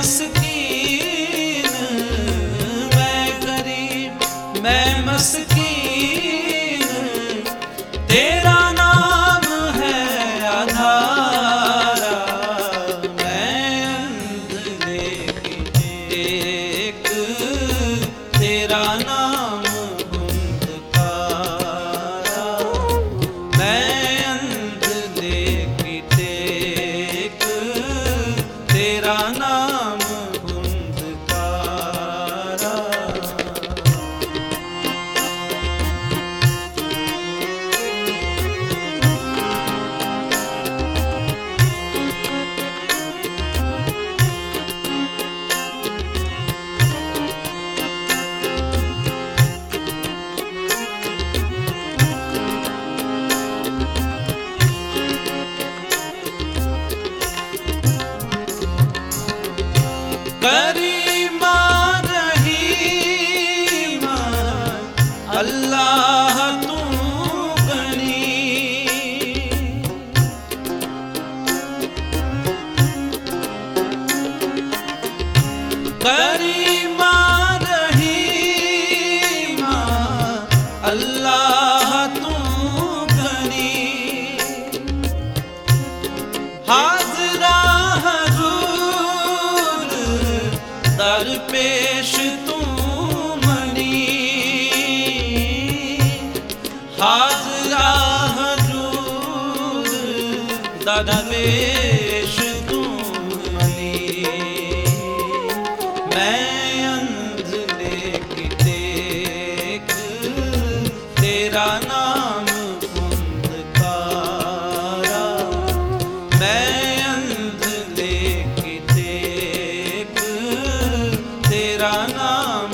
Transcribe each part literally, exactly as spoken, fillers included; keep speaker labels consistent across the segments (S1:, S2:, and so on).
S1: मस्कीन, मैं गरीब मैं मस्कीन, तेरा नाम है आधारा। मैं अंधे की टेक, तेरा नाम गुंदकारा। मैं अंधे की टेक, तेरा नाम गुंदकारा। करीमा रहीमा अल्लाह तू गनी, करीमा रहीमा अल्लाह तू गनी, हाज़रा दर पेश तू मनी, हाज़रा हजूर दर पेश तू मनी। मैं अंधे की टेक, तेरा नाम गुंदकारा। मैं अंधे की टेक, तेरा नाम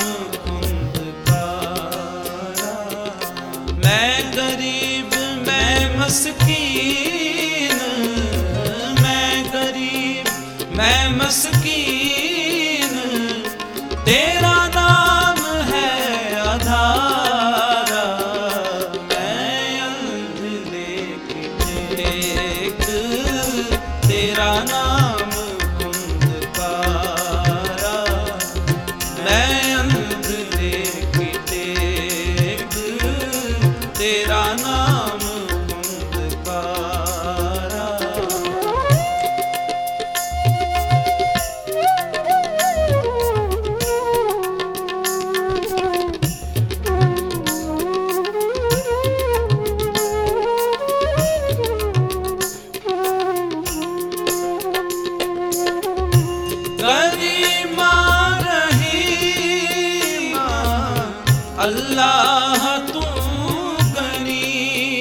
S1: गुंदकारा। मैं गरीब मैं मस्कीन, मैं गरीब मैं मस्कीन, तेरा नाम है आधारा। मैं अंधे की टेक, तेरा नाम गुंदकारा। मैं अंधे की टेक, तेरा नाम गुंदकारा। करीमा रहीमा अल्लाह तू गनी,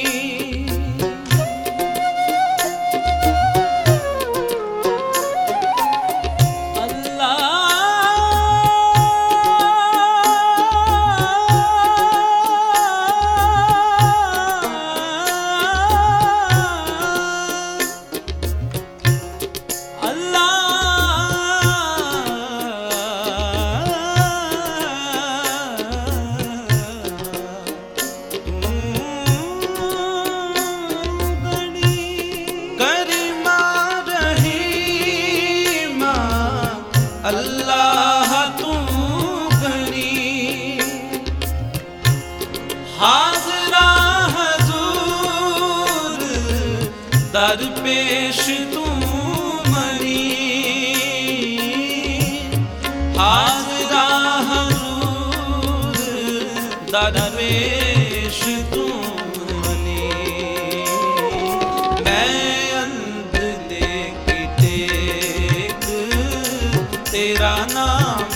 S1: अल्लाह तू गनी, हाज़रा हजूर दर पेश तू मनी, हाज़रा हजूर दर पेश तू मनी। मैं अंधे की टेक, तेरा नाम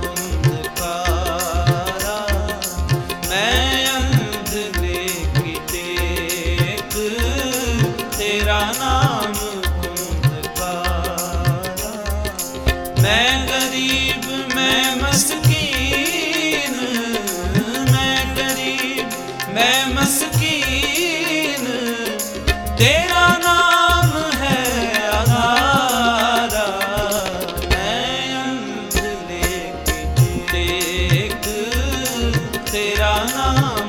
S1: गुंदकारा। मैं अंधे की टेक, तेरा नाम गुंदकारा। मैं गरीब मैं मस्कीन, मैं गरीब मैं मस्कीन, तेरा नाम है आधारा। मैं अंधे की टेक, तेरा नाम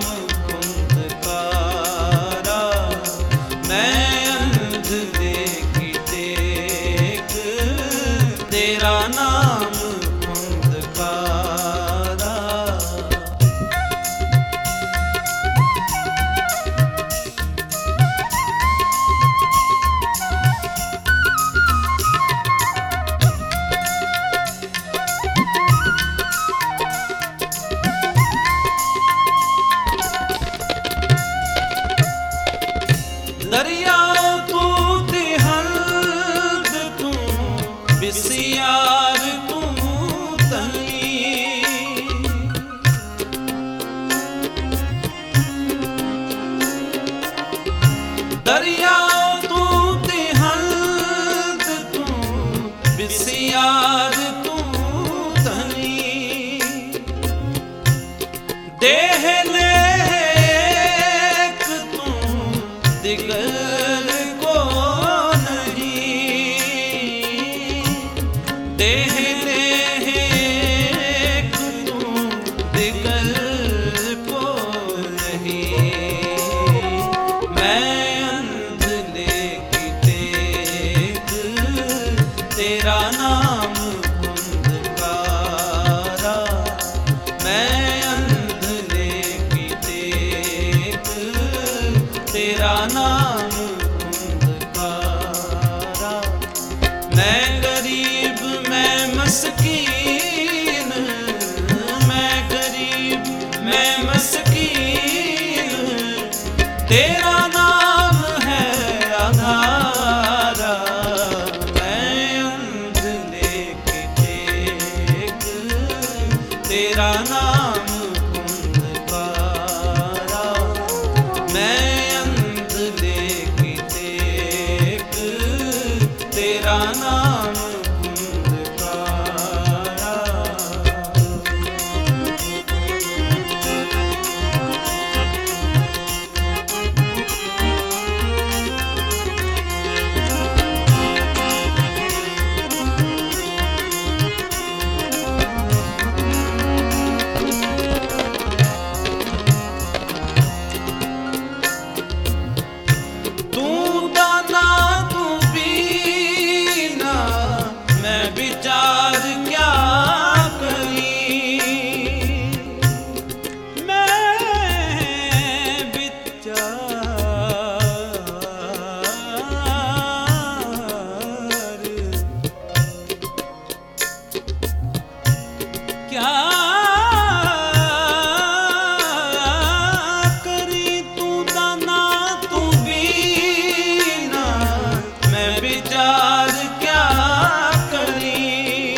S1: गुंदकारा। मैं अंधे की टेक, तेरा नाम बिसियार तू तनी दरिया तू तिहल्द तू बिसियार तू तनी देह लेक तू दिगर को नहीं देह लेक तू दिगर को नहीं मैं अंध लेके टेक तेरा नाम धुंधकारा मैं अंध लेके टेक तेरा नाम धुंधकारा मैं गरीब मैं मस्कीन मैं गरीब मैं मस्कीन तेरा नाम है आधारा मैं अंध लेके टेक तेरा नाम धुंधकारा मैं अंध लेके टेक तेरा नाम धुंधकारा तू दाना तू बीना मैं विचार क्या करी मैं विचार क्या करी तू दाना तू बीना मैं विचार क्या करी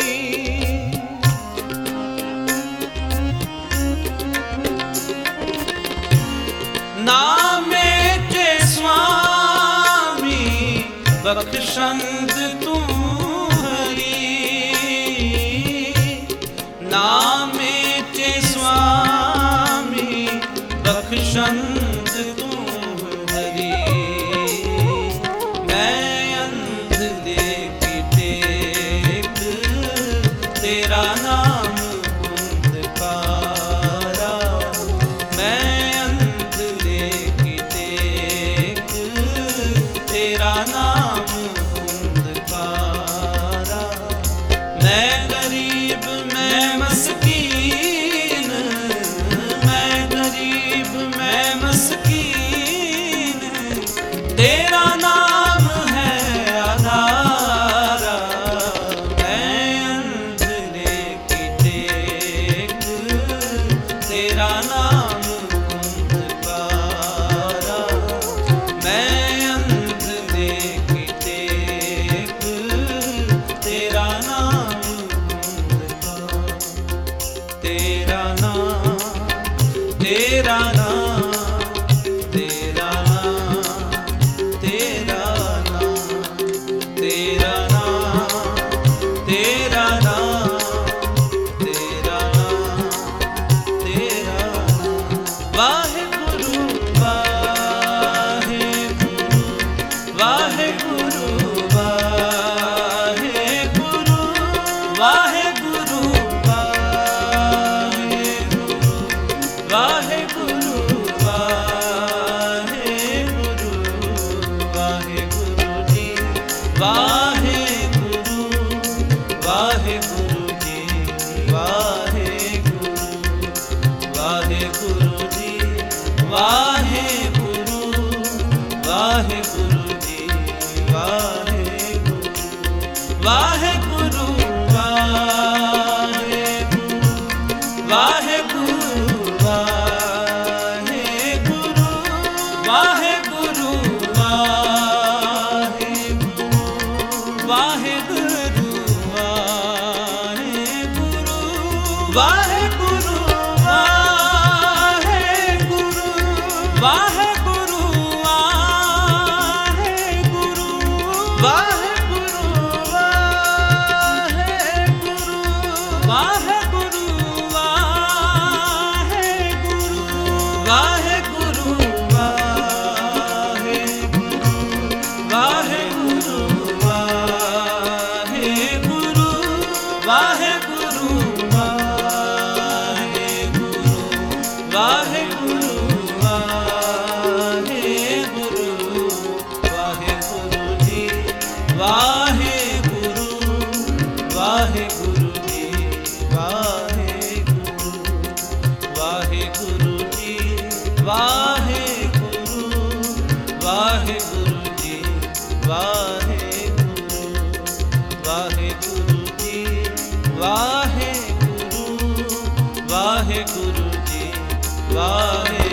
S1: नामे के स्वामी बख्शंद तू हरी नामे के स्वामी बख्शंद तू हरी मैं अंध लेके टेक तेरा नाम धुंधकारा मैं अंध लेके टेक तेरा नाम धुंधकारा मैं गरीब मैं मस्कीन मैं गरीब मैं मस्कीन तेरा नाम है आधारा मैं अंध लेके टेक तेरा नाम धुंधकारा मैं अंध लेके टेक तेरा नाम धुंधकारा तेरा नाम तेरा नाम तेरा नाम तेरा नाम तेरा नाम तेरा नाम तेरा नाम तेरा नाम वाहेगुरु वाहेगुरु वाहेगुरु वाहेगुरु वाहेगुरु वाहेगुरु वाहेगुरु वाहेगुरु जी वाहेगुरु वाहेगुरु जी वाहेगुरु वाहेगुरु जी वाहेगुरु वाहेगुरु जी वाहेगुरु वाहेगुरु वाहेगुरु ਵਾਹਿਗੁਰੂ ਵਾਹਿਗੁਰੂ ਵਾਹਿਗੁਰੂ ਵਾਹਿਗੁਰੂ ਵਾਹਿਗੁਰੂ ਵਾਹਿਗੁਰੂ ਵਾਹਿਗੁਰੂ ਵਾਹਿਗੁਰੂ ਵਾਹਿਗੁਰੂ ਵਾਹਿਗੁਰੂ ਵਾਹਿਗੁਰੂ ਵਾਹਿਗੁਰੂ ਵਾਹਿਗੁਰੂ ਵਾਹਿਗੁਰੂ ਜੀ ਵਾਹਿਗੁਰੂ ਵਾਹਿਗੁਰੂ ਜੀ ਵਾਹਿਗੁਰੂ ਵਾਹਿਗੁਰੂ ਜੀ ਵਾਹਿਗੁਰੂ ਵਾਹਿਗੁਰੂ ਜੀ ਵਾਹਿਗੁਰੂ